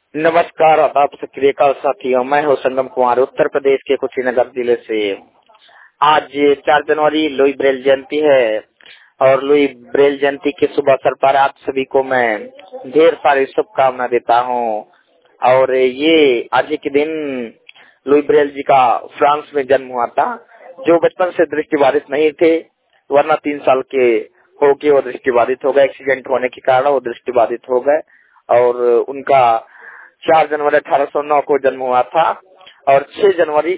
नमस्कार, आदाब, सक्रिय साथियों। मैं हूँ संगम कुमार, उत्तर प्रदेश के कुशीनगर जिले से। आज 4 जनवरी लुई ब्रेल जयंती है और लुई ब्रेल जयंती के शुभ अवसर पर आप सभी को मैं ढेर सारी शुभकामना देता हूँ। और ये आज ही के दिन लुई ब्रेल जी का फ्रांस में जन्म हुआ था, जो बचपन से दृष्टिबाधित नहीं थे, वरना 3 साल के होके वो दृष्टिबाधित हो गए। एक्सीडेंट होने के कारण वो दृष्टिबाधित हो गए और उनका 4 जनवरी 1809 को जन्म हुआ था और 6 जनवरी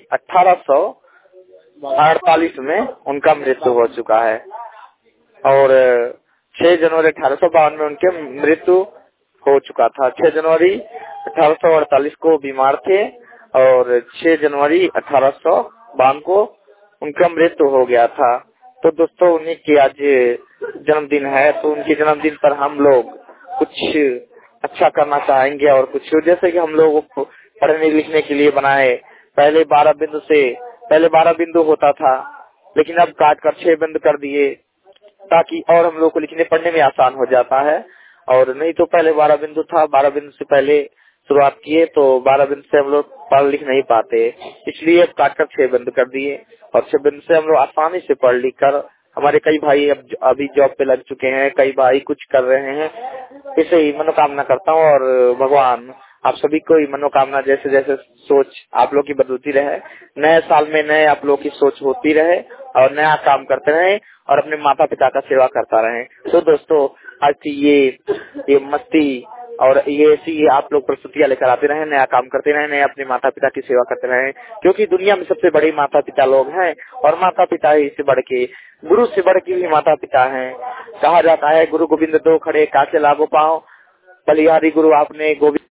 1848 में उनका मृत्यु हो चुका है। और 6 जनवरी 1852 में उनके मृत्यु हो चुका था। 6 जनवरी 1848 को बीमार थे और 6 जनवरी 1852 को उनका मृत्यु हो गया था। तो दोस्तों, उन्हीं की आज जन्मदिन है, तो उनके जन्मदिन पर हम लोग कुछ अच्छा करना चाहेंगे और कुछ जैसे कि हम लोग पढ़ने लिखने के लिए बनाए। पहले 12 बिंदु होता था, लेकिन अब काट कर 6 बिंदु कर दिए ताकि और हम लोग को लिखने पढ़ने में आसान हो जाता है। और नहीं तो पहले 12 बिंदु था, 12 बिंदु से पहले शुरुआत किए तो 12 बिंदु से हम लोग पढ़ लिख नहीं पाते, इसलिए अब काट कर 6 बिंदु कर दिए और 6 बिंदु से हम लोग आसानी से पढ़ लिख कर, हमारे कई भाई अभी जॉब पे लग चुके हैं, कई भाई कुछ कर रहे हैं। इसे ही मनोकामना करता हूँ और भगवान आप सभी को मनोकामना जैसे जैसे सोच आप लोग की बदलती रहे, नए साल में नए आप लोग की सोच होती रहे और नया काम करते रहे और अपने माता पिता का सेवा करता रहे। तो दोस्तों, आज की ये मस्ती और ये ऐसी आप लोग प्रस्तुतियां लेकर आते रहे, नया काम करते रहे, नए अपने माता पिता की सेवा करते रहे, क्योंकि दुनिया में सबसे बड़े माता पिता लोग हैं और माता पिता ही से बढ़ के, गुरु से बढ़ के भी माता पिता हैं। कहा जाता है गुरु गोविंद दो खड़े काके लागो पाओ, बलिहारी गुरु आपने गोविंद